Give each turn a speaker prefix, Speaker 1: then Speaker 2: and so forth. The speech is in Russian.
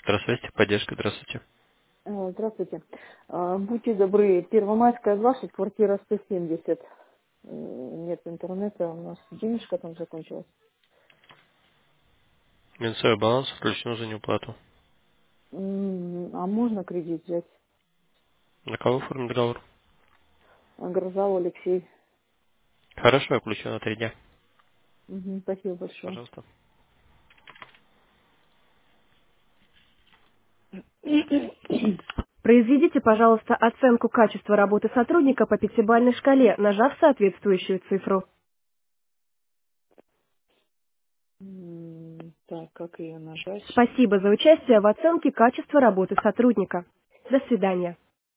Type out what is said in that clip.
Speaker 1: Здравствуйте, поддержка, здравствуйте.
Speaker 2: Здравствуйте. Будьте добры, Первомайская 20, квартира 170. Нет интернета, у нас денежка там закончилась.
Speaker 1: Минусовой баланс включен за неуплату.
Speaker 2: А можно кредит взять?
Speaker 1: На кого оформлен договор?
Speaker 2: Грозал Алексей.
Speaker 1: Хорошо, я включу на 3 дня.
Speaker 2: Спасибо большое.
Speaker 1: Пожалуйста.
Speaker 2: Произведите, пожалуйста, оценку качества работы сотрудника по пятибалльной шкале, нажав соответствующую цифру. Так, как ее нажать? Спасибо за участие в оценке качества работы сотрудника. До свидания.